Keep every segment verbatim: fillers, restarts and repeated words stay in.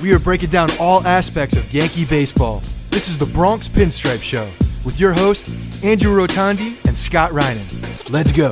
we are breaking down all aspects of Yankee baseball. This is the Bronx Pinstripe Show with your hosts, Andrew Rotondi and Scott Reinen. Let's go.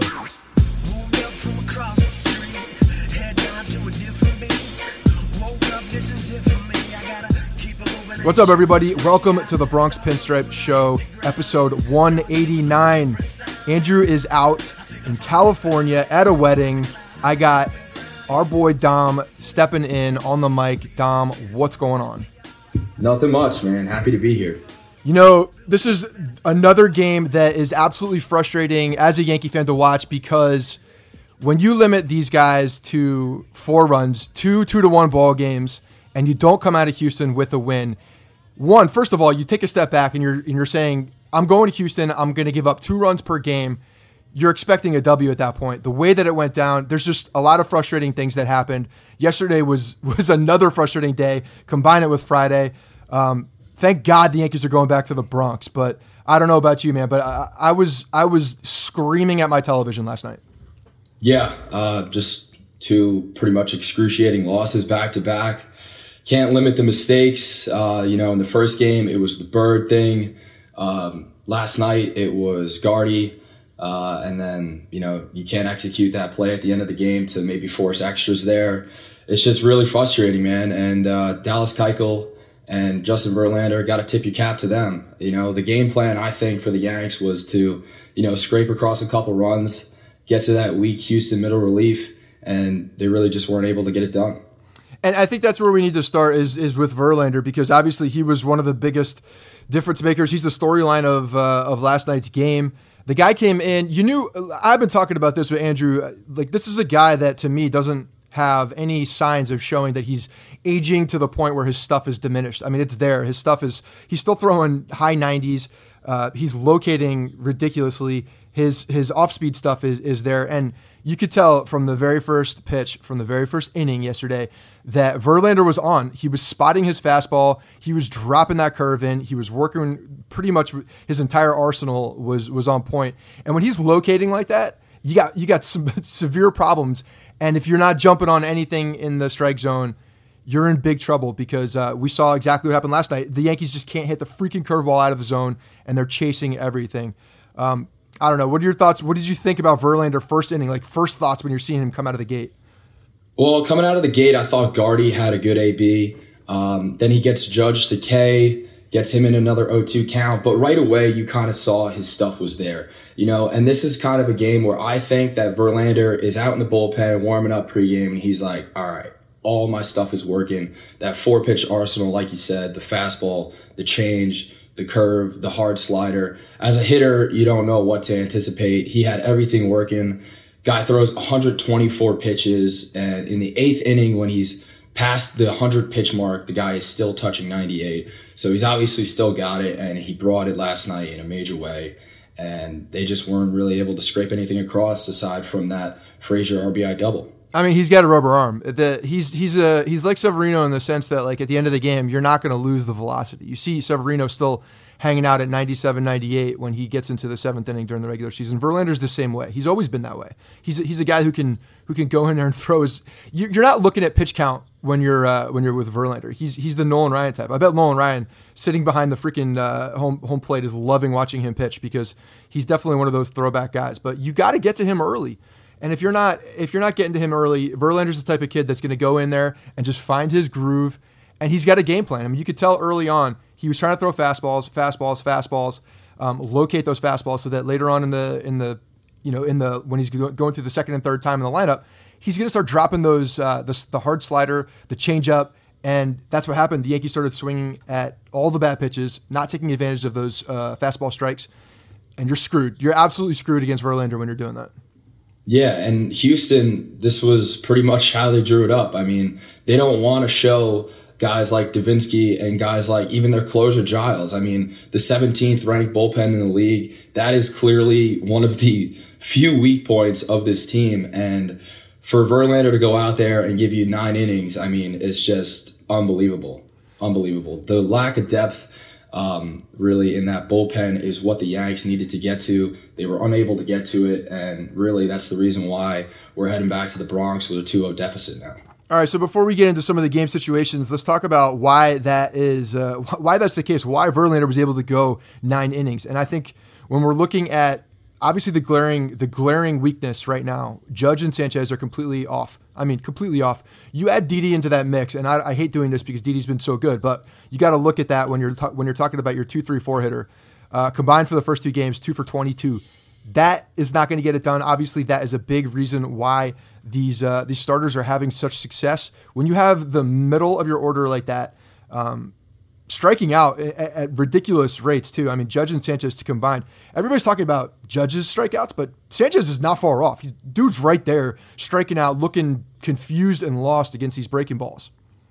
What's up, everybody? Welcome to the Bronx Pinstripe Show, episode one eighty-nine. Andrew is out in California at a wedding. I got our boy Dom stepping in on the mic. Dom, what's going on? Nothing much, man. Happy to be here. You know, this is another game that is absolutely frustrating as a Yankee fan to watch because when you limit these guys to four runs, two two to one ball games, and you don't come out of Houston with a win, one, first of all, you take a step back and you're and you're saying, I'm going to Houston, I'm going to give up two runs per game. You're expecting a W at that point. The way that it went down, there's just a lot of frustrating things that happened. Yesterday was was another frustrating day. Combine it with Friday. Um, thank God the Yankees are going back to the Bronx. But I don't know about you, man, but I, I was I was screaming at my television last night. Yeah, uh, just two pretty much excruciating losses back to back. Can't limit the mistakes. Uh, you know, in the first game, it was the Bird thing. Um, last night, it was Gardy. Uh, and then, you know, you can't execute that play at the end of the game to maybe force extras there. It's just really frustrating, man. And uh, Dallas Keuchel and Justin Verlander, got to tip your cap to them. You know, the game plan, I think, for the Yanks was to, you know, scrape across a couple runs, get to that weak Houston middle relief, and they really just weren't able to get it done. And I think that's where we need to start is is with Verlander, because obviously he was one of the biggest difference makers. He's the storyline of uh, of last night's game. The guy came in, you knew, I've been talking about this with Andrew, like this is a guy that to me doesn't have any signs of showing that he's aging to the point where his stuff is diminished. I mean, it's there. His stuff is, he's still throwing high nineties. Uh, he's locating ridiculously. His his off-speed stuff is is there. And you could tell from the very first pitch, from the very first inning yesterday, that Verlander was on. He was spotting his fastball. He was dropping that curve in. He was working pretty much his entire arsenal was was on point. And when he's locating like that, you got you got some severe problems. And if you're not jumping on anything in the strike zone, you're in big trouble because uh, we saw exactly what happened last night. The Yankees just can't hit the freaking curveball out of the zone, and they're chasing everything. Um, I don't know. What are your thoughts? What did you think about Verlander first inning? Like first thoughts when you're seeing him come out of the gate? Well, coming out of the gate, I thought Gardy had a good A B. Um, then he gets judged to K, gets him in another oh two count. But right away, you kind of saw his stuff was there. You know, and this is kind of a game where I think that Verlander is out in the bullpen warming up pregame, and he's like, all right, all my stuff is working. That four-pitch arsenal, like you said, the fastball, the change, the curve, the hard slider. As a hitter, you don't know what to anticipate. He had everything working. Guy throws one hundred twenty-four pitches, and in the eighth inning, when he's past the one hundred pitch mark, the guy is still touching ninety-eight. So he's obviously still got it, and he brought it last night in a major way. And they just weren't really able to scrape anything across aside from that Frazier R B I double. I mean, he's got a rubber arm. The, he's he's a he's like Severino in the sense that, like, at the end of the game, you're not going to lose the velocity. You see Severino still hanging out at ninety-seven, ninety-eight when he gets into the seventh inning during the regular season. Verlander's the same way. He's always been that way. He's a, he's a guy who can who can go in there and throw his. You're not looking at pitch count when you're uh, when you're with Verlander. He's he's the Nolan Ryan type. I bet Nolan Ryan sitting behind the freaking uh, home home plate is loving watching him pitch because he's definitely one of those throwback guys. But you got to get to him early. And if you're not if you're not getting to him early, Verlander's the type of kid that's going to go in there and just find his groove, and he's got a game plan. I mean, you could tell early on he was trying to throw fastballs, fastballs, fastballs, um, locate those fastballs so that later on in the in the you know in the when he's going through the second and third time in the lineup, he's going to start dropping those uh, the, the hard slider, the changeup, and that's what happened. The Yankees started swinging at all the bad pitches, not taking advantage of those uh, fastball strikes, and you're screwed. You're absolutely screwed against Verlander when you're doing that. Yeah, and Houston, this was pretty much how they drew it up. I mean, they don't want to show guys like Davinsky and guys like even their closer Giles. I mean, the seventeenth ranked bullpen in the league, that is clearly one of the few weak points of this team. And for Verlander to go out there and give you nine innings, I mean, it's just unbelievable. Unbelievable. The lack of depth Um, really in that bullpen is what the Yanks needed to get to. They were unable to get to it, and really that's the reason why we're heading back to the Bronx with a two oh deficit now. All right, so before we get into some of the game situations, let's talk about why that is, uh, why that's the case, why Verlander was able to go nine innings. And I think when we're looking at obviously the glaring, the glaring weakness right now, Judge and Sanchez are completely off. I mean, completely off. You add Didi into that mix, and I, I hate doing this because Didi's been so good, but you got to look at that when you're ta- when you're talking about your two, three, four hitter uh, combined for the first two games, two for twenty-two. That is not going to get it done. Obviously, that is a big reason why these uh, these starters are having such success. When you have the middle of your order like that, um, striking out at, at ridiculous rates too. I mean, Judge and Sanchez to combine. Everybody's talking about Judge's strikeouts, but Sanchez is not far off. He's, dude's right there, striking out, looking confused and lost against these breaking balls.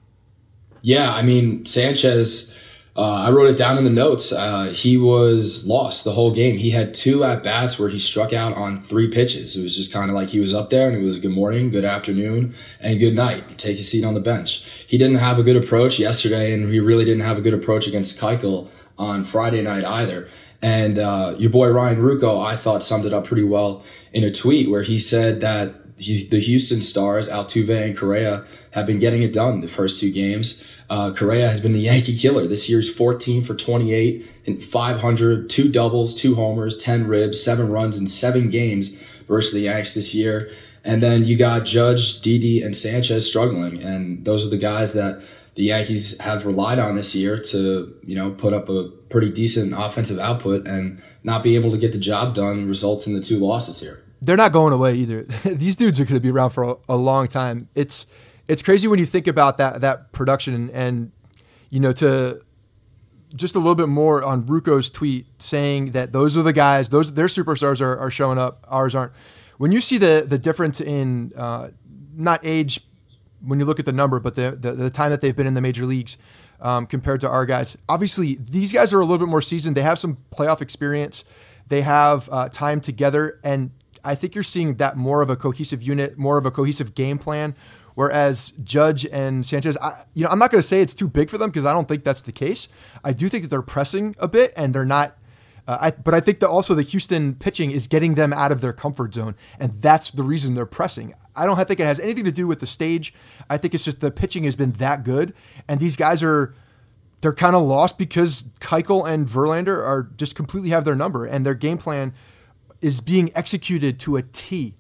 Yeah, I mean, Sanchez, uh, I wrote it down in the notes. Uh, he was lost the whole game. He had two at-bats where he struck out on three pitches. It was just kind of like he was up there and it was good morning, good afternoon, and good night. Take a seat on the bench. He didn't have a good approach yesterday, and he really didn't have a good approach against Keuchel on Friday night either. And uh, your boy Ryan Ruocco, I thought, summed it up pretty well in a tweet where he said that he, the Houston Stars, Altuve and Correa, have been getting it done the first two games. Uh, Correa has been the Yankee killer. This year's fourteen for twenty-eight and five hundred, two doubles, two homers, ten ribs, seven runs in seven games versus the Yanks this year. And then you got Judge, Didi, and Sanchez struggling. And those are the guys that the Yankees have relied on this year to, you know, put up a pretty decent offensive output, and not be able to get the job done results in the two losses here. They're not going away either. These dudes are going to be around for a, a long time. It's it's crazy when you think about that that production and, and you know, to just a little bit more on Ruocco's tweet saying that those are the guys, those their superstars are, are showing up, ours aren't. When you see the the difference in uh, not age when you look at the number, but the the, the time that they've been in the major leagues um, compared to our guys, obviously these guys are a little bit more seasoned. They have some playoff experience. They have uh, time together, and I think you're seeing that more of a cohesive unit, more of a cohesive game plan. Whereas Judge and Sanchez, I, you know, I'm not going to say it's too big for them because I don't think that's the case. I do think that they're pressing a bit and they're not. Uh, I, but I think that also the Houston pitching is getting them out of their comfort zone, and that's the reason they're pressing. I don't think it has anything to do with the stage. I think it's just the pitching has been that good, and these guys are they're kind of lost because Keuchel and Verlander are just completely have their number, and their game plan is being executed to a T.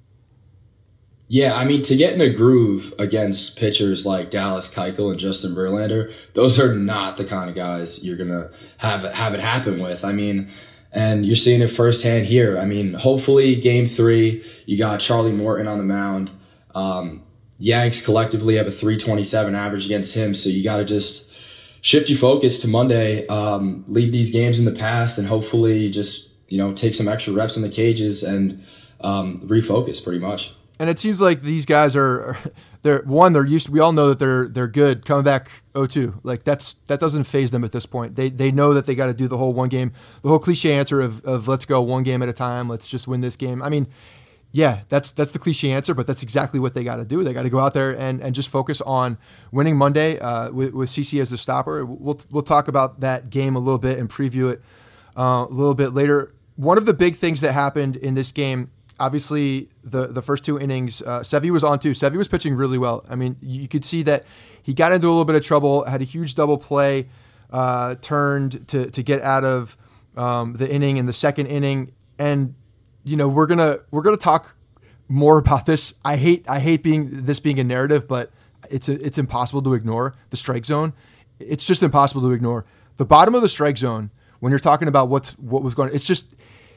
Yeah, I mean, to get in a groove against pitchers like Dallas Keuchel and Justin Verlander, those are not the kind of guys you're going to have it, have it happen with. I mean, and you're seeing it firsthand here. I mean, hopefully game three, you got Charlie Morton on the mound. Um, Yanks collectively have a three twenty-seven average against him, so you got to just shift your focus to Monday, um, leave these games in the past, and hopefully just, you know, take some extra reps in the cages and um, refocus pretty much. And it seems like these guys are, they're one, they're used to, we all know that they're they're good coming back oh two. Like that's that doesn't faze them at this point. They they know that they got to do the whole one game, the whole cliche answer of of let's go one game at a time, let's just win this game. I mean, yeah, that's that's the cliche answer, but that's exactly what they got to do. They got to go out there and, and just focus on winning Monday uh, with with C C as a stopper. We'll we'll talk about that game a little bit and preview it uh, a little bit later. One of the big things that happened in this game, obviously, the, the first two innings, uh, Sevy was on too. Sevy was pitching really well. I mean, you could see that he got into a little bit of trouble, had a huge double play, uh, turned to to get out of um, the inning in the second inning. And you know, we're gonna we're gonna talk more about this. I hate I hate being this being a narrative, but it's a, it's impossible to ignore the strike zone. It's just impossible to ignore the bottom of the strike zone when you're talking about what's what was going. It's just.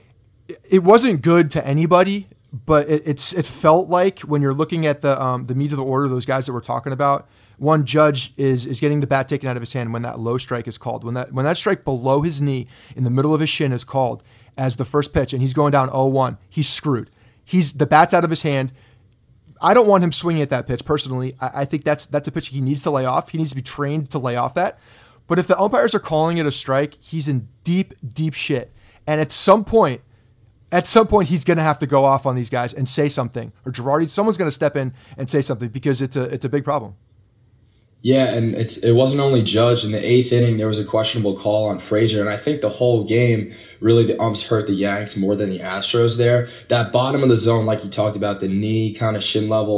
It wasn't good to anybody, but it, it's it felt like when you're looking at the um, the meat of the order, those guys that we're talking about, one Judge is is getting the bat taken out of his hand when that low strike is called. When that when that strike below his knee in the middle of his shin is called as the first pitch, and he's going down oh one, he's screwed. He's the bat's out of his hand. I don't want him swinging at that pitch personally. I, I think that's that's a pitch he needs to lay off. He needs to be trained to lay off that. But if the umpires are calling it a strike, he's in deep deep shit. And at some point. At some point, he's going to have to go off on these guys and say something, or Girardi, someone's going to step in and say something because it's a it's a big problem. Yeah, and it's it wasn't only Judge. In the eighth inning, there was a questionable call on Frazier, and I think the whole game, really the umps hurt the Yanks more than the Astros there. That bottom of the zone, like you talked about, the knee kind of shin level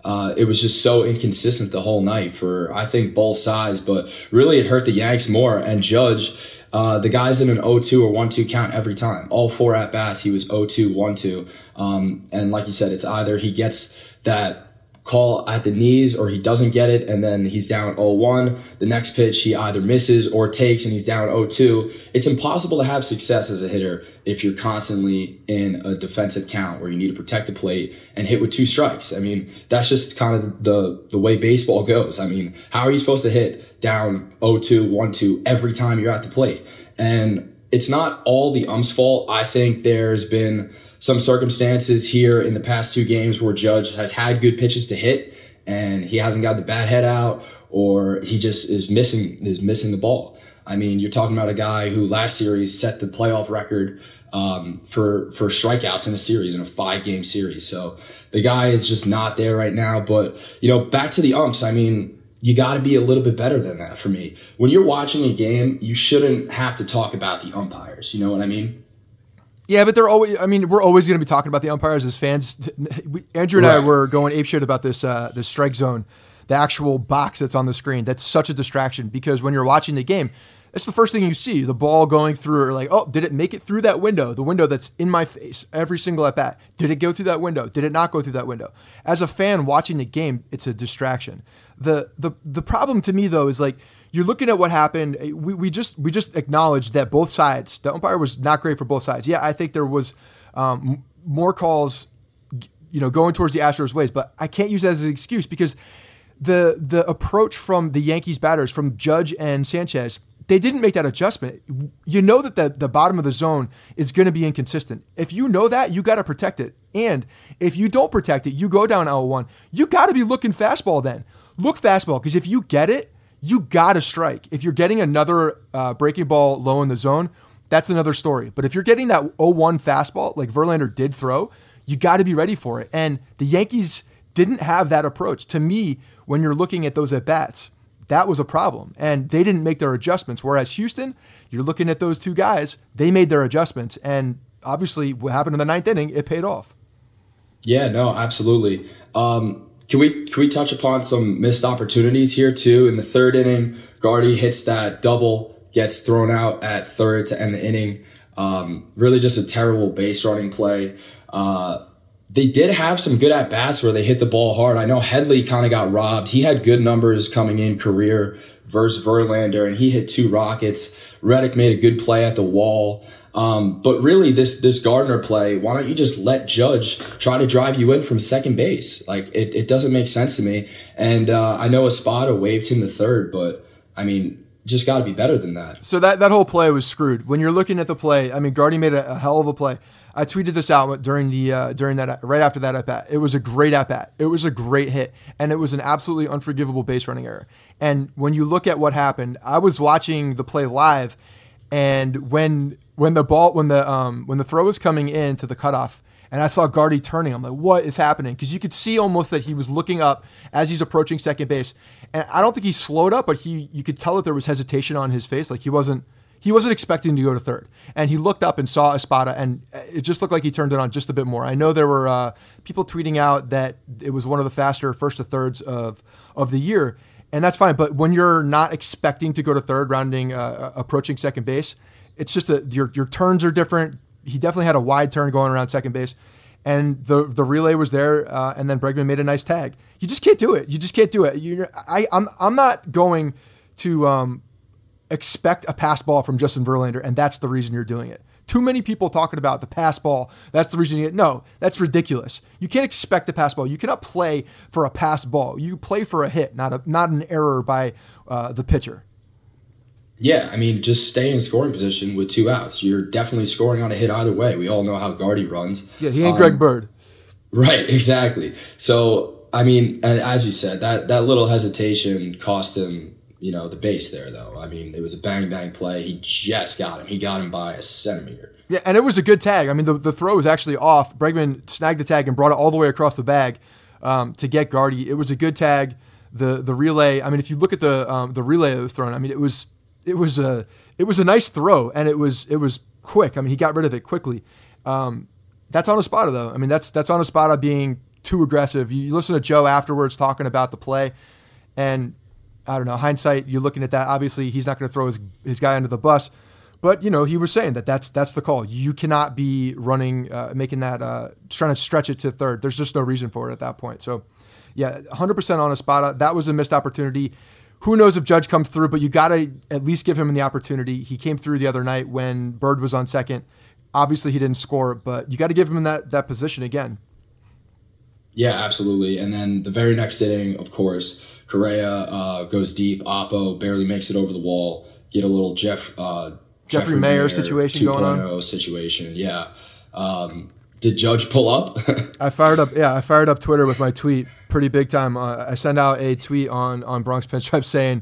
Uh, it was just so inconsistent the whole night for, I think, both sides. But really, it hurt the Yanks more. And Judge, uh, the guy's in an oh two or one two count every time. All four at-bats, he was oh two, one two. Um, and like you said, it's either he gets that call at the knees or he doesn't get it, and then he's down oh one. The next pitch he either misses or takes and he's down oh two. It's impossible to have success as a hitter if you're constantly in a defensive count where you need to protect the plate and hit with two strikes. I mean, that's just kind of the the way baseball goes. I mean, how are you supposed to hit down oh two, one two every time you're at the plate? And it's not all the ump's fault. I think there's been some circumstances here in the past two games where Judge has had good pitches to hit and he hasn't got the bat head out, or he just is missing is missing the ball. I mean, you're talking about a guy who last series set the playoff record um, for for strikeouts in a series, in a five-game series. So the guy is just not there right now. But, you know, back to the umps, I mean, you got to be a little bit better than that for me. When you're watching a game, you shouldn't have to talk about the umpires. You know what I mean? Yeah, but they're always, I mean, we're always going to be talking about the umpires as fans. We, Andrew and right. I were going apeshit about this uh, this strike zone, the actual box that's on the screen. That's such a distraction because when you're watching the game, it's the first thing you see, the ball going through, or like, oh, did it make it through that window? The window that's in my face every single at bat. Did it go through that window? Did it not go through that window? As a fan watching the game, it's a distraction. The the the problem to me though is like, you're looking at what happened. We we just we just acknowledged that both sides, the umpire was not great for both sides. Yeah, I think there was um, more calls, you know, going towards the Astros' ways, but I can't use that as an excuse because the the approach from the Yankees batters, from Judge and Sanchez, they didn't make that adjustment. You know that the, the bottom of the zone is going to be inconsistent. If you know that, you got to protect it. And if you don't protect it, you go down oh one. You got to be looking fastball then. Look fastball, because if you get it, you got to strike. If you're getting another uh, breaking ball low in the zone, that's another story. But if you're getting that oh one fastball, like Verlander did throw, you got to be ready for it. And the Yankees didn't have that approach. To me, when you're looking at those at-bats, that was a problem. And they didn't make their adjustments. Whereas Houston, you're looking at those two guys, they made their adjustments. And obviously, what happened in the ninth inning, it paid off. Yeah, no, absolutely. Um, Can we can we touch upon some missed opportunities here too? In the third inning, Gardy hits that double, gets thrown out at third to end the inning. Um, really just a terrible base running play. Uh, they did have some good at-bats where they hit the ball hard. I know Headley kind of got robbed. He had good numbers coming in career versus Verlander, and he hit two rockets. Reddick made a good play at the wall. Um, but really, this this Gardner play, why don't you just let Judge try to drive you in from second base? Like, it, it doesn't make sense to me. And uh, I know Espada waved him to third, but, I mean, just got to be better than that. So that, that whole play was screwed. When you're looking at the play, I mean, Gardy made a, a hell of a play. I tweeted this out during the uh, during that right after that at bat. It was a great at bat. It was a great hit, and it was an absolutely unforgivable base running error. And when you look at what happened, I was watching the play live, and when when the ball when the um when the throw was coming in to the cutoff, and I saw Gardy turning, I'm like, what is happening? Because you could see almost that he was looking up as he's approaching second base, and I don't think he slowed up, but he you could tell that there was hesitation on his face, like he wasn't. He wasn't expecting to go to third, and he looked up and saw Espada, and it just looked like he turned it on just a bit more. I know there were uh, people tweeting out that it was one of the faster first to thirds of of the year, and that's fine. But when you're not expecting to go to third, rounding uh, approaching second base, it's just that your your turns are different. He definitely had a wide turn going around second base, and the the relay was there, uh, and then Bregman made a nice tag. You just can't do it. You just can't do it. You, I I'm I'm not going to. Um, expect a pass ball from Justin Verlander, and that's the reason you're doing it. Too many people talking about the pass ball. That's the reason you get, no, that's ridiculous. You can't expect a pass ball. You cannot play for a pass ball. You play for a hit, not a not an error by uh, the pitcher. Yeah, I mean, just stay in scoring position with two outs. You're definitely scoring on a hit either way. We all know how Gardy runs. Yeah, he ain't um, Greg Bird. Right, exactly. So, I mean, as you said, that, that little hesitation cost him, you know, the base there, though. I mean, it was a bang-bang play. He just got him. He got him by a centimeter. Yeah, and it was a good tag. I mean, the, the throw was actually off. Bregman snagged the tag and brought it all the way across the bag um, to get Gardy. It was a good tag. The the relay, I mean, if you look at the um, the relay that was thrown, I mean, it was it was a it was a nice throw, and it was it was quick. I mean, he got rid of it quickly. Um, that's on Espada, though. I mean, that's that's on Espada being too aggressive. You, you listen to Joe afterwards talking about the play, and I don't know, hindsight, you're looking at that. Obviously, he's not going to throw his, his guy under the bus. But, you know, he was saying that that's that's the call. You cannot be running, uh, making that, uh, trying to stretch it to third. There's just no reason for it at that point. So, yeah, one hundred percent on Espada. That was a missed opportunity. Who knows if Judge comes through, but you got to at least give him the opportunity. He came through the other night when Bird was on second. Obviously, he didn't score, but you got to give him that that position again. Yeah, absolutely. And then the very next inning, of course, Correa uh, goes deep. Oppo barely makes it over the wall. Get a little Jeff... Uh, Jeffrey, Jeffrey Mayer, Mayer situation going on. two point oh situation, yeah. Um, did Judge pull up? I fired up, yeah, I fired up Twitter with my tweet pretty big time. Uh, I sent out a tweet on on Bronx Pinstripe saying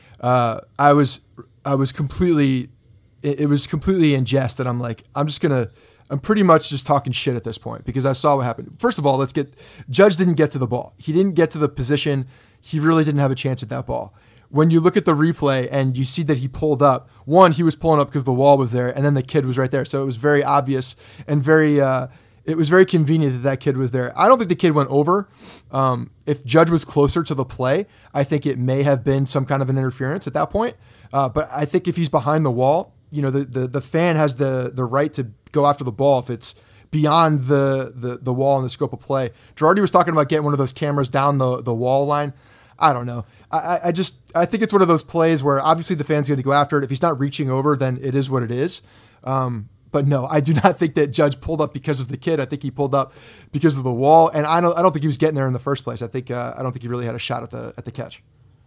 uh, I was I was completely it, it was completely in jest that I'm like I'm just gonna I'm pretty much just talking shit at this point because I saw what happened. First of all, let's get Judge didn't get to the ball. He didn't get to the position. He really didn't have a chance at that ball. When you look at the replay and you see that he pulled up, one, he was pulling up because the wall was there, and then the kid was right there. So it was very obvious and very, uh, it was very convenient that that kid was there. I don't think the kid went over. Um, if Judge was closer to the play, I think it may have been some kind of an interference at that point. Uh, but I think if he's behind the wall, you know, the, the, the fan has the, the right to go after the ball if it's beyond the, the, the wall and the scope of play. Girardi was talking about getting one of those cameras down the, the wall line. I don't know. I, I just I think it's one of those plays where obviously the fan's going to go after it. If he's not reaching over, then it is what it is. Um, but no, I do not think that Judge pulled up because of the kid. I think he pulled up because of the wall, and I don't I don't think he was getting there in the first place. I think uh, I don't think he really had a shot at the at the catch.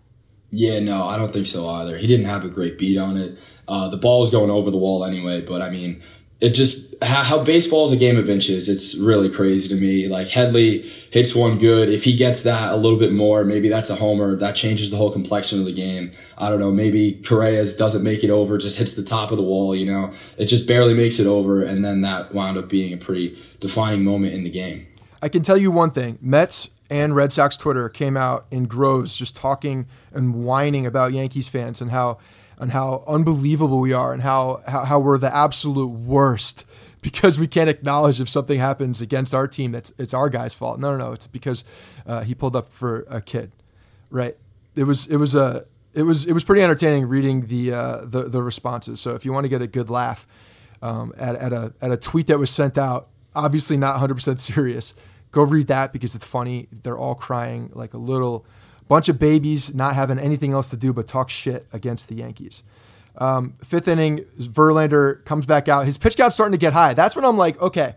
Yeah, no, I don't think so either. He didn't have a great beat on it. Uh, the ball was going over the wall anyway, but I mean, it just how, how baseball is a game of inches. It's really crazy to me. Like Headley hits one good. If he gets that a little bit more, maybe that's a homer. That changes the whole complexion of the game. I don't know. Maybe Correa's doesn't make it over, just hits the top of the wall. You know, it just barely makes it over, and then that wound up being a pretty defining moment in the game. I can tell you one thing: Mets and Red Sox Twitter came out in groves, just talking and whining about Yankees fans and how. and how unbelievable we are and how, how how we're the absolute worst because we can't acknowledge if something happens against our team that's it's our guy's fault. No, no, no. It's because uh, he pulled up for a kid, right? It was it was a it was it was pretty entertaining reading the uh, the the responses. So if you want to get a good laugh um, at at a at a tweet that was sent out, obviously not one hundred percent serious, go read that because it's funny. They're all crying like a little. Bunch of babies not having anything else to do but talk shit against the Yankees. Um, fifth inning, Verlander comes back out. His pitch count's starting to get high. That's when I'm like, okay,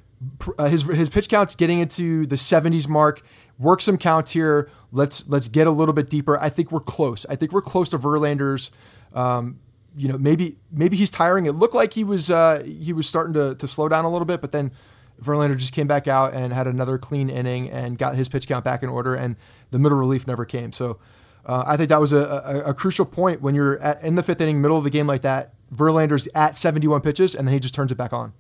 uh, his his pitch count's getting into the seventies mark. Work some counts here. Let's let's get a little bit deeper. I think we're close. I think we're close to Verlander's. Um, you know, maybe maybe he's tiring. It looked like he was uh, he was starting to to slow down a little bit, but then Verlander just came back out and had another clean inning and got his pitch count back in order, and the middle relief never came. So uh, I think that was a, a, a crucial point when you're at, in the fifth inning, middle of the game like that. Verlander's at seventy-one pitches, and then he just turns it back on.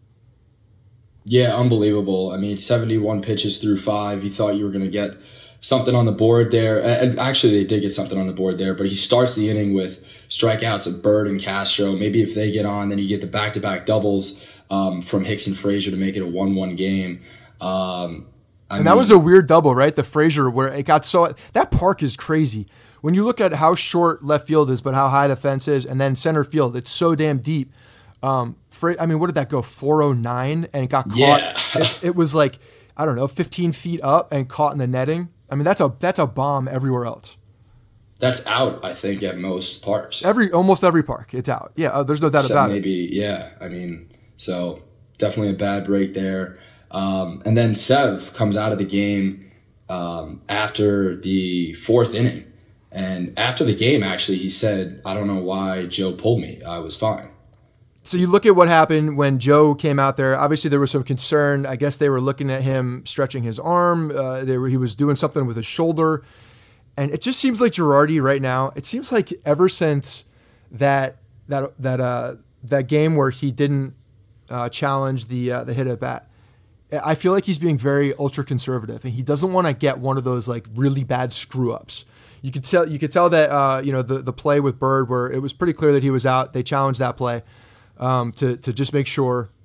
Yeah, unbelievable. I mean, seventy-one pitches through five. You thought you were going to get something on the board there. And actually, they did get something on the board there, but he starts the inning with strikeouts of Bird and Castro. Maybe if they get on, then you get the back-to-back doubles um, from Hicks and Frazier to make it a one one game. Um, I and mean, that was a weird double, right? The Frazier, where it got so – that park is crazy. When you look at how short left field is but how high the fence is, and then center field, it's so damn deep. Um, Fra- I mean, what did that go? four oh nine, and it got caught. Yeah. it, it was like, I don't know, fifteen feet up and caught in the netting. I mean, that's a that's a bomb everywhere else. That's out, I think, at most parks. Every almost every park, it's out. Yeah, uh, there's no doubt so about maybe, it. Maybe, yeah. I mean, so definitely a bad break there. Um, and then Sev comes out of the game um, after the fourth inning. And after the game, actually, he said, I don't know why Joe pulled me. I was fine. So you look at what happened when Joe came out there. Obviously, there was some concern. I guess they were looking at him stretching his arm. Uh, they were, he was doing something with his shoulder. And it just seems like Girardi right now, it seems like ever since that that that uh, that game where he didn't uh, challenge the uh, the hit at bat, I feel like he's being very ultra conservative, and he doesn't want to get one of those like really bad screw ups. You could tell you could tell that uh, you know the the play with Bird where it was pretty clear that he was out. They challenged that play um, to to just make sure,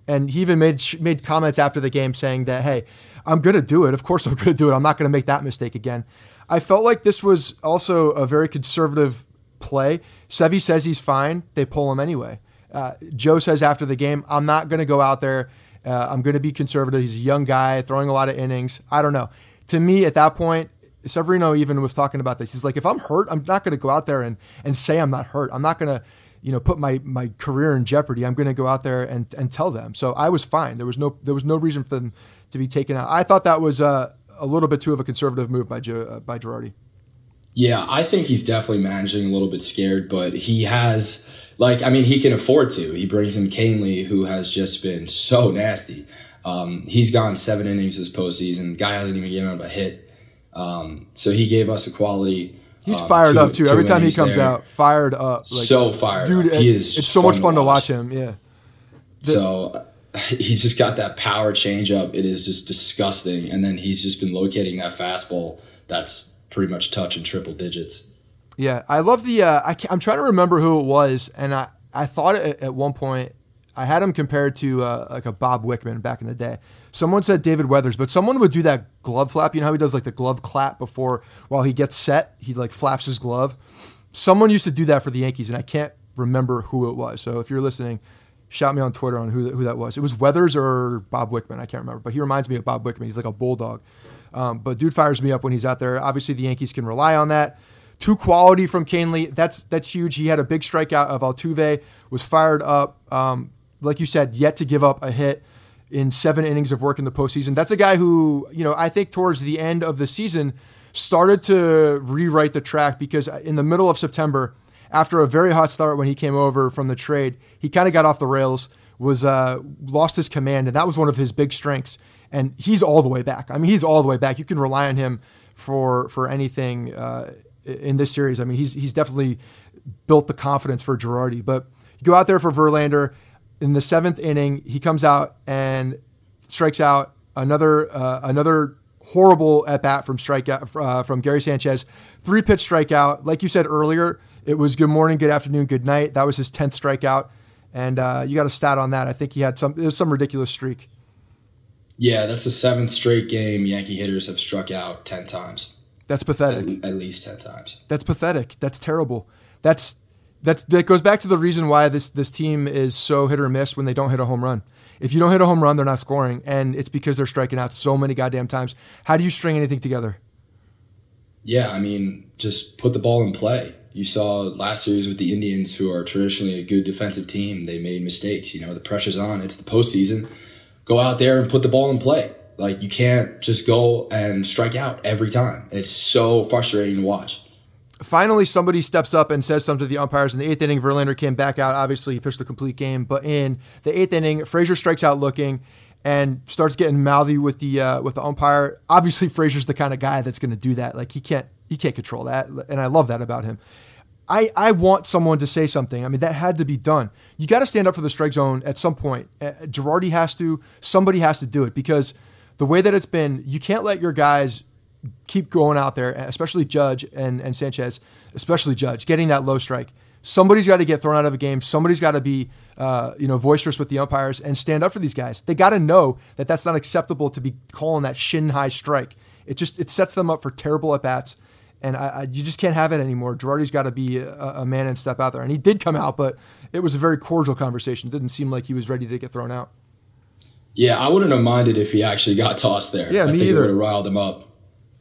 And he even made made comments after the game saying that, hey, I'm going to do it. Of course I'm going to do it. I'm not going to make that mistake again. I felt like this was also a very conservative play. Sevy says he's fine. They pull him anyway. Uh, Joe says after the game, I'm not going to go out there. Uh, I'm going to be conservative. He's a young guy throwing a lot of innings. I don't know. To me, at that point, Severino even was talking about this. He's like, if I'm hurt, I'm not going to go out there and, and say I'm not hurt. I'm not going to, you know, put my, my career in jeopardy. I'm going to go out there and, and tell them. So I was fine. There was no there was no reason for them to be taken out. I thought that was uh, a little bit too of a conservative move by Joe, uh, by Girardi. Yeah, I think he's definitely managing a little bit scared, but he has, like, I mean, he can afford to. He brings in Canely, who has just been so nasty. Um, he's gone seven innings this postseason. Guy hasn't even given up a hit. Um, so he gave us a quality. He's um, fired two, up too. Every time he comes there. out, fired up. Like, so fired dude, up. He is it's so much fun to watch, to watch him. Yeah. The, so he's just got that power changeup. It is just disgusting. And then he's just been locating that fastball that's pretty much touching triple digits. Yeah, I love the. Uh, I I'm trying to remember who it was, and I I thought at, at one point I had him compared to uh, like a Bob Wickman back in the day. Someone said David Weathers, but someone would do that glove flap. You know how he does like the glove clap before while he gets set, he like flaps his glove. Someone used to do that for the Yankees, and I can't remember who it was. So if you're listening, shout me on Twitter on who who that was. It was Weathers or Bob Wickman. I can't remember, but he reminds me of Bob Wickman. He's like a bulldog. Um, but dude fires me up when he's out there. Obviously, the Yankees can rely on that. Two quality from Canely. That's that's huge. He had a big strikeout of Altuve, was fired up. Um, like you said, yet to give up a hit in seven innings of work in the postseason. That's a guy who, you know, I think towards the end of the season started to rewrite the track, because in the middle of September, after a very hot start when he came over from the trade, he kind of got off the rails, was uh, lost his command, and that was one of his big strengths. And he's all the way back. I mean, he's all the way back. You can rely on him for for anything uh, in this series. I mean, he's he's definitely built the confidence for Girardi. But you go out there for Verlander in the seventh inning. He comes out and strikes out another uh, another horrible at bat from strikeout uh, from Gary Sanchez. Three pitch strikeout. Like you said earlier, it was good morning, good afternoon, good night. That was his tenth strikeout, and uh, you got a stat on that. I think he had some. It was some ridiculous streak. Yeah, that's the seventh straight game Yankee hitters have struck out ten times. That's pathetic. At, at least ten times. That's pathetic. That's terrible. That's that's that goes back to the reason why this this team is so hit or miss when they don't hit a home run. If you don't hit a home run, they're not scoring, and it's because they're striking out so many goddamn times. How do you string anything together? Yeah, I mean, just put the ball in play. You saw last series with the Indians, who are traditionally a good defensive team. They made mistakes. You know, the pressure's on. It's the postseason. Go out there and put the ball in play. Like, you can't just go and strike out every time. It's so frustrating to watch. Finally, somebody steps up and says something to the umpires. In the eighth inning, Verlander came back out. Obviously, he pitched a complete game. But in the eighth inning, Frazier strikes out looking and starts getting mouthy with the uh, with the umpire. Obviously, Frazier's the kind of guy that's going to do that. Like, he can't he can't control that, and I love that about him. I, I want someone to say something. I mean, that had to be done. You got to stand up for the strike zone at some point. Uh, Girardi has to. Somebody has to do it, because the way that it's been, you can't let your guys keep going out there, especially Judge and, and Sanchez, especially Judge, getting that low strike. Somebody's got to get thrown out of a game. Somebody's got to be uh, you know, boisterous with the umpires and stand up for these guys. They got to know that that's not acceptable to be calling that shin-high strike. It just it sets them up for terrible at-bats. And I, I, you just can't have it anymore. Girardi's got to be a, a man and step out there. And he did come out, but it was a very cordial conversation. It didn't seem like he was ready to get thrown out. Yeah, I wouldn't have minded if he actually got tossed there. Yeah, I me think either. it would have riled him up.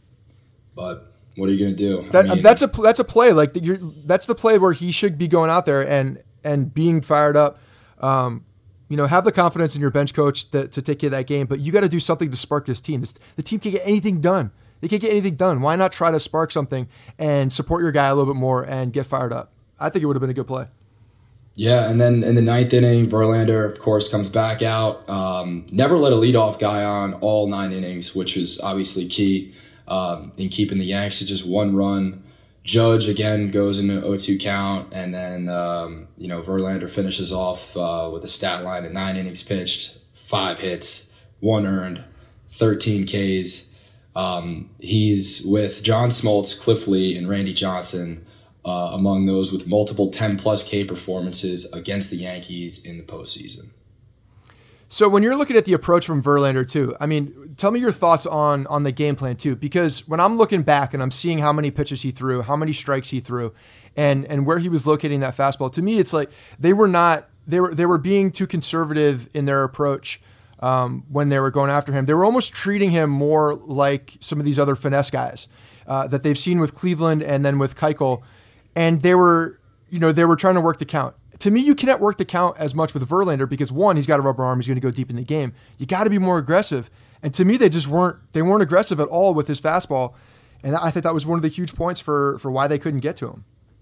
But what are you going to do? That, I mean, that's a that's a play. Like you're, that's the play where he should be going out there and and being fired up. Um, you know, have the confidence in your bench coach to, to take care of that game. But you got to do something to spark this team. This, the team can't get anything done. They can't get anything done. Why not try to spark something and support your guy a little bit more and get fired up? I think it would have been a good play. Yeah, and then in the ninth inning, Verlander, of course, comes back out. Um, never let a leadoff guy on all nine innings, which was obviously key um, in keeping the Yanks to just one run. Judge, again, goes into oh two count, and then, um, you know, Verlander finishes off uh, with a stat line at nine innings pitched, five hits, one earned, thirteen Ks. Um, he's with John Smoltz, Cliff Lee, and Randy Johnson uh, among those with multiple ten plus K performances against the Yankees in the postseason. So when you're looking at the approach from Verlander too, I mean, tell me your thoughts on on the game plan too, because when I'm looking back and I'm seeing how many pitches he threw, how many strikes he threw, and and where he was locating that fastball, to me it's like they were not they were they were being too conservative in their approach um, when they were going after him. They were almost treating him more like some of these other finesse guys uh, that they've seen with Cleveland and then with Keuchel, and they were you know they were trying to work the count. To me, you cannot work the count as much with Verlander because one, he's got a rubber arm, he's going to go deep in the game. You got to be more aggressive. And to me, they just weren't they weren't aggressive at all with his fastball. And I think that was one of the huge points for for why they couldn't get to him.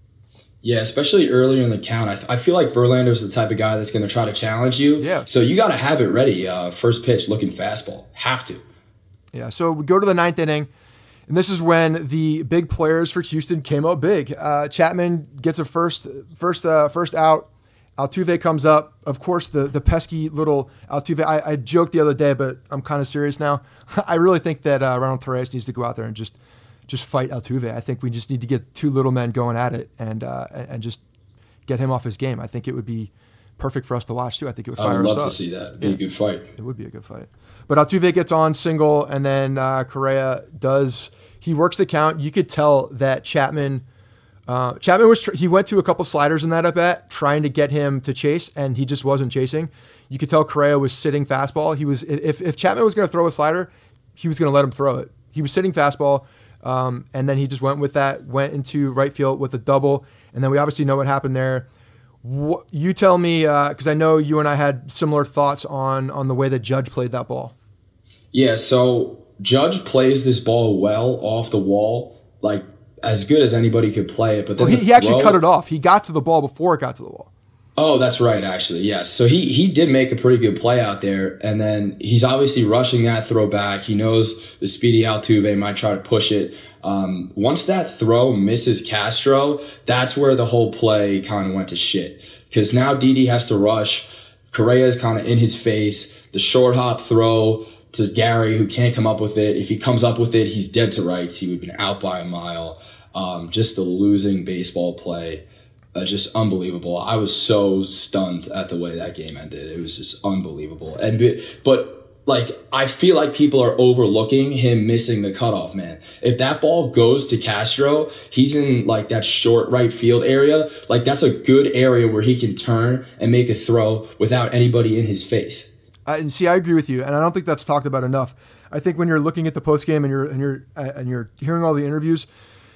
Yeah, especially earlier in the count. I, th- I feel like Verlander's the type of guy that's going to try to challenge you. Yeah. So you got to have it ready. Uh, first pitch, looking fastball. Have to. Yeah, so we go to the ninth inning. And this is when the big players for Houston came out big. Uh, Chapman gets a first first uh, first out. Altuve comes up. Of course, the the pesky little Altuve. I, I joked the other day, but I'm kind of serious now. I really think that uh, Ronald Torres needs to go out there and just just fight Altuve. I think we just need to get two little men going at it and uh, and just get him off his game. I think it would be perfect for us to watch too. I think it would fire us up. I would love to see that. It'd be yeah. a good fight. It would be a good fight. But Altuve gets on single, and then uh, Correa does. He works the count. You could tell that Chapman, uh, Chapman was tr- he went to a couple sliders in that at bat, trying to get him to chase, and he just wasn't chasing. You could tell Correa was sitting fastball. He was if if Chapman was going to throw a slider, he was going to let him throw it. He was sitting fastball, um, and then he just went with that, went into right field with a double, and then we obviously know what happened there. What, you tell me, because uh, I know you and I had similar thoughts on on the way that Judge played that ball. Yeah, so Judge plays this ball well off the wall, like as good as anybody could play it. But then well, he, the he actually throw, cut it off. He got to the ball before it got to the wall. Oh, that's right, actually, yes. So he he did make a pretty good play out there, and then he's obviously rushing that throw back. He knows the speedy Altuve might try to push it. Um, once that throw misses Castro, that's where the whole play kind of went to shit. Because now Didi has to rush. Correa's kind of in his face. The short hop throw to Gary, who can't come up with it. If he comes up with it, he's dead to rights. He would have been out by a mile. Um, just a losing baseball play. Uh, just unbelievable. I was so stunned at the way that game ended. It was just unbelievable. And but like I feel like people are overlooking him missing the cutoff, man. If that ball goes to Castro, he's in like that short right field area. Like that's a good area where he can turn and make a throw without anybody in his face. Uh, and see, I agree with you, and I don't think that's talked about enough. I think when you're looking at the post game and you're and you're uh, and you're hearing all the interviews.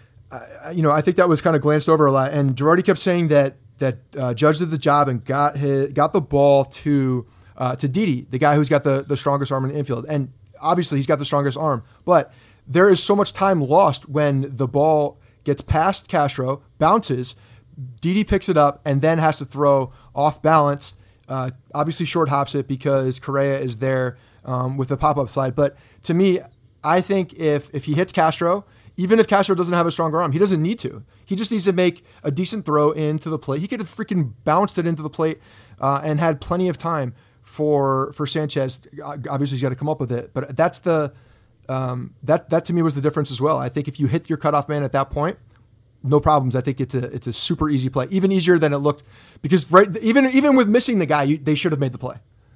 Uh, you know, I think that was kind of glanced over a lot. And Girardi kept saying that that uh, Judge did the job and got his, got the ball to uh, to Didi, the guy who's got the, the strongest arm in the infield. And obviously, he's got the strongest arm. But there is so much time lost when the ball gets past Castro, bounces, Didi picks it up, and then has to throw off balance. Uh, obviously, short hops it because Correa is there um, with the pop-up slide. But to me, I think if if he hits Castro, even if Castro doesn't have a stronger arm, he doesn't need to. He just needs to make a decent throw into the plate. He could have freaking bounced it into the plate uh, and had plenty of time for for Sanchez. Obviously, he's got to come up with it. But that's the um, that that to me was the difference as well. I think if you hit your cutoff man at that point, no problems. I think it's a it's a super easy play, even easier than it looked. Because right, even even with missing the guy, you, they should have made the play.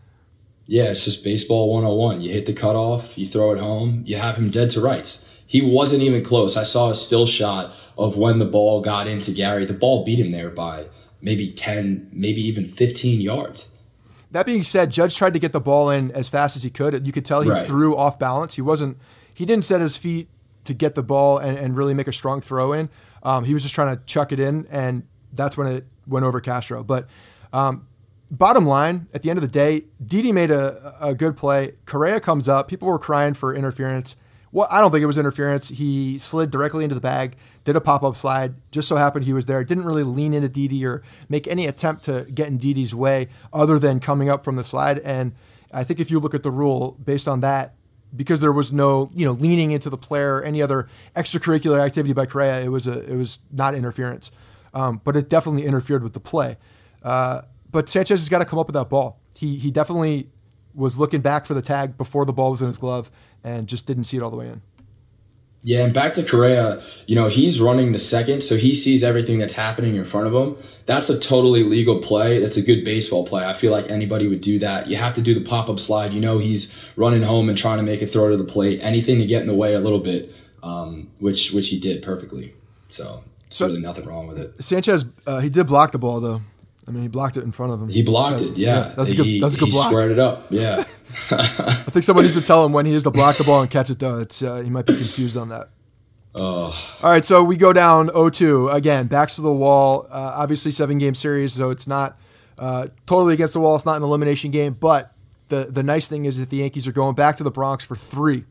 Yeah, it's just baseball one oh one. You hit the cutoff, you throw it home, you have him dead to rights. He wasn't even close. I saw a still shot of when the ball got into Gary. The ball beat him there by maybe ten, maybe even fifteen yards. That being said, Judge tried to get the ball in as fast as he could. You could tell he right. threw off balance. He wasn't. He didn't set his feet to get the ball and, and really make a strong throw in. Um, he was just trying to chuck it in, and that's when it went over Castro. But um, bottom line, at the end of the day, Didi made a, a good play. Correa comes up. People were crying for interference. Well, I don't think it was interference. He slid directly into the bag, did a pop-up slide, just so happened he was there. Didn't really lean into Didi or make any attempt to get in Didi's way other than coming up from the slide. And I think if you look at the rule based on that, because there was no, you know, leaning into the player, any other extracurricular activity by Correa, it was a, it was not interference. Um, but it definitely interfered with the play. Uh, but Sanchez has got to come up with that ball. He he definitely was looking back for the tag before the ball was in his glove and just didn't see it all the way in. Yeah, and back to Correa, you know, he's running the second, so he sees everything that's happening in front of him. That's a totally legal play. That's a good baseball play. I feel like anybody would do that. You have to do the pop-up slide. You know he's running home and trying to make a throw to the plate. Anything to get in the way a little bit, um, which which he did perfectly. So, there's so, really nothing wrong with it. Sanchez, uh, he did block the ball, though. I mean, he blocked it in front of him. He blocked it, yeah. yeah that's a good, he, that's a good he block. He squared it up, yeah. I think someone needs to tell him when he is to block the ball and catch it, though. It's uh, he might be confused on that. Oh. All right, so we go down oh two. Again, backs to the wall. Uh, obviously, seven-game series, so it's not uh, totally against the wall. It's not an elimination game. But the, the nice thing is that the Yankees are going back to the Bronx for three.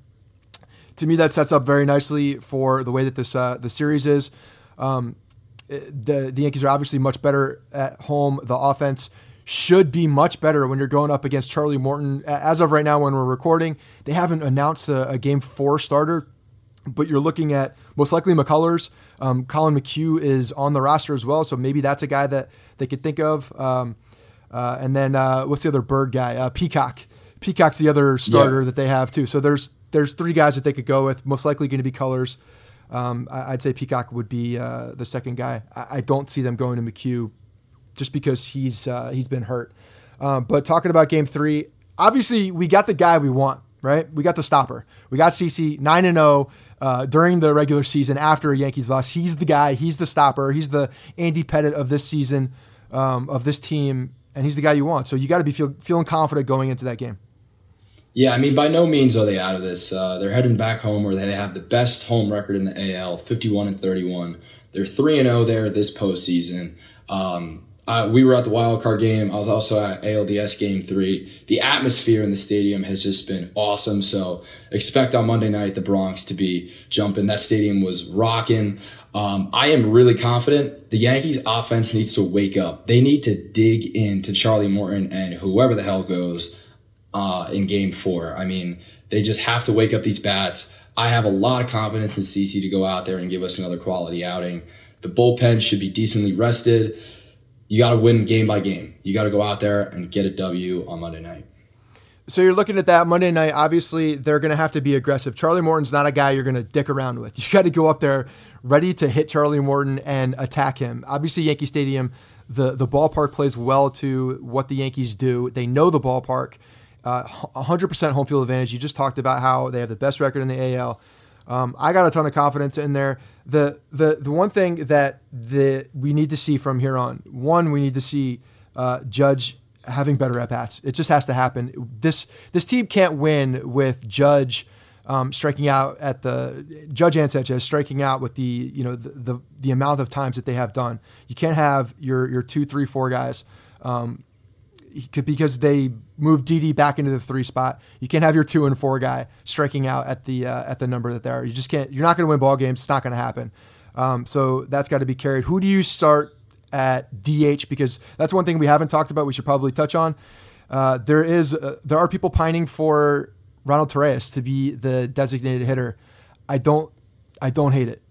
To me, that sets up very nicely for the way that this uh, the series is. Um, the, the Yankees are obviously much better at home. The offense should be much better when you're going up against Charlie Morton. As of right now, when we're recording, they haven't announced a, a game four starter. But you're looking at most likely McCullers. Um, Colin McHugh is on the roster as well, so maybe that's a guy that they could think of. Um, uh, and then uh, what's the other Bird guy? Uh, Peacock. Peacock's the other starter yeah. that they have too. So there's there's three guys that they could go with. Most likely going to be Colors. Um, I, I'd say Peacock would be uh, the second guy. I, I don't see them going to McHugh just because he's uh, he's been hurt. Uh, but talking about Game Three, obviously we got the guy we want. Right, we got the stopper. We got CeCe nine and zero uh, during the regular season after a Yankees loss. He's the guy. He's the stopper. He's the Andy Pettitte of this season, um, of this team, and he's the guy you want. So you got to be feel, feeling confident going into that game. Yeah, I mean, by no means are they out of this. Uh, they're heading back home where they have the best home record in the A L, fifty-one and thirty-one. They're three and zero there this postseason. Um, Uh, we were at the wild card game. I was also at A L D S game three. The atmosphere in the stadium has just been awesome. So expect on Monday night the Bronx to be jumping. That stadium was rocking. Um, I am really confident. The Yankees offense needs to wake up. They need to dig into Charlie Morton and whoever the hell goes uh, in game four. I mean, they just have to wake up these bats. I have a lot of confidence in CeCe to go out there and give us another quality outing. The bullpen should be decently rested. You got to win game by game. You got to go out there and get a W on Monday night. So you're looking at that Monday night. Obviously, they're going to have to be aggressive. Charlie Morton's not a guy you're going to dick around with. You got to go up there ready to hit Charlie Morton and attack him. Obviously, Yankee Stadium, the, the ballpark plays well to what the Yankees do. They know the ballpark. Uh, one hundred percent home field advantage. You just talked about how they have the best record in the A L. Um, I got a ton of confidence in there. The the the one thing that the we need to see from here on, one, we need to see uh, Judge having better at bats. It just has to happen. This this team can't win with Judge um, striking out at the Judge and Sanchez striking out with the you know the, the the amount of times that they have done. You can't have your your two, three, four guys. Um, because they moved Didi back into the three spot. You can't have your two and four guy striking out at the uh, at the number that they are. You just can't. You're not going to win ball games. It's not going to happen. Um, so that's got to be carried. Who do you start at D H? Because that's one thing we haven't talked about. We should probably touch on. Uh, there is uh, there are people pining for Ronald Torreyes to be the designated hitter. I don't I don't hate it.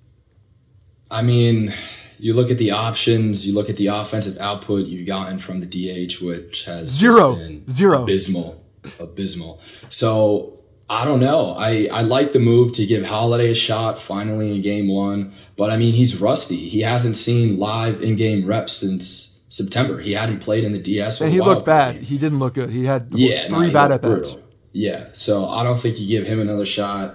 I mean, you look at the options, you look at the offensive output you've gotten from the D H, which has zero, been zero, abysmal, abysmal. So I don't know. I, I like the move to give Holiday a shot finally in game one, but I mean, he's rusty. He hasn't seen live in-game reps since September. He hadn't played in the D S. And he looked bad. Game. He didn't look good. He had yeah, three no, bad at-bats. Yeah, so I don't think you give him another shot.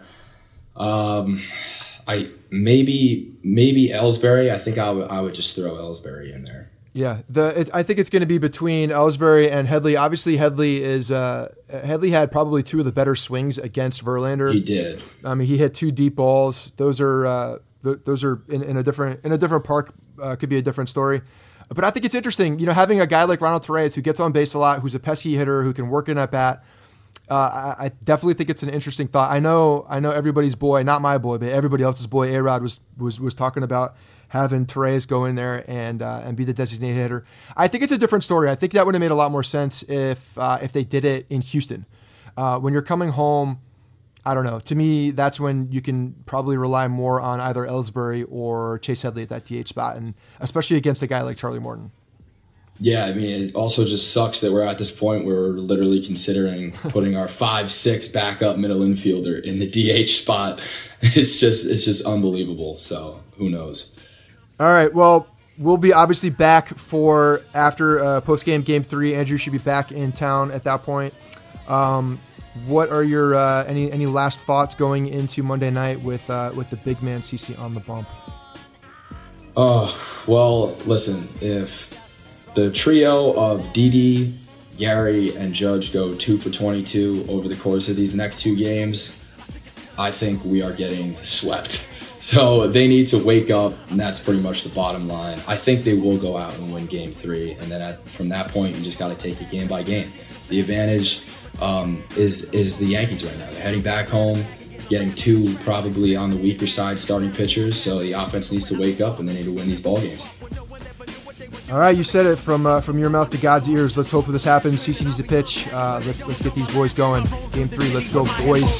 Um, I maybe maybe Ellsbury. I think I would I would just throw Ellsbury in there. Yeah, the it, I think it's going to be between Ellsbury and Headley. Obviously, Headley is uh, Headley had probably two of the better swings against Verlander. He did. I mean, he hit two deep balls. Those are uh, th- those are in, in a different in a different park. Uh, could be a different story. But I think it's interesting, you know, having a guy like Ronald Torreyes who gets on base a lot, who's a pesky hitter, who can work in at bat. Uh, I, I definitely think it's an interesting thought. I know, I know everybody's boy, not my boy, but everybody else's boy, A-Rod was was was talking about having Torreyes go in there and uh, and be the designated hitter. I think it's a different story. I think that would have made a lot more sense if uh, if they did it in Houston. Uh, when you're coming home, I don't know. To me, that's when you can probably rely more on either Ellsbury or Chase Headley at that D H spot, and especially against a guy like Charlie Morton. Yeah, I mean, it also just sucks that we're at this point where we're literally considering putting our five six backup middle infielder in the D H spot. It's just it's just unbelievable. So who knows? All right. Well, we'll be obviously back for after uh, post game game three. Andrew should be back in town at that point. Um, what are your uh, any any last thoughts going into Monday night with uh, with the big man CeCe on the bump? Oh well, listen, if the trio of Didi, Gary, and Judge go two for twenty-two over the course of these next two games, I think we are getting swept. So they need to wake up, and that's pretty much the bottom line. I think they will go out and win game three, and then at, from that point, you just got to take it game by game. The advantage um, is is the Yankees right now. They're heading back home, getting two probably on the weaker side starting pitchers, so the offense needs to wake up, and they need to win these ball games. All right, you said it from uh, from your mouth to God's ears. Let's hope this happens. CeCe needs to pitch. Uh, let's let's get these boys going. Game three, let's go, boys.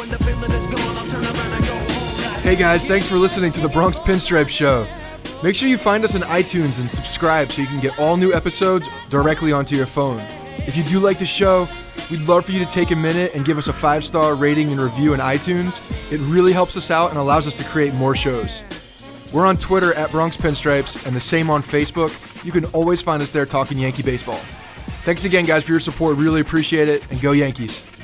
Hey guys, thanks for listening to the Bronx Pinstripe Show. Make sure you find us on iTunes and subscribe so you can get all new episodes directly onto your phone. If you do like the show, we'd love for you to take a minute and give us a five-star rating and review in iTunes. It really helps us out and allows us to create more shows. We're on Twitter at Bronx Pinstripes and the same on Facebook. You can always find us there talking Yankee baseball. Thanks again, guys, for your support. Really appreciate it, and go Yankees.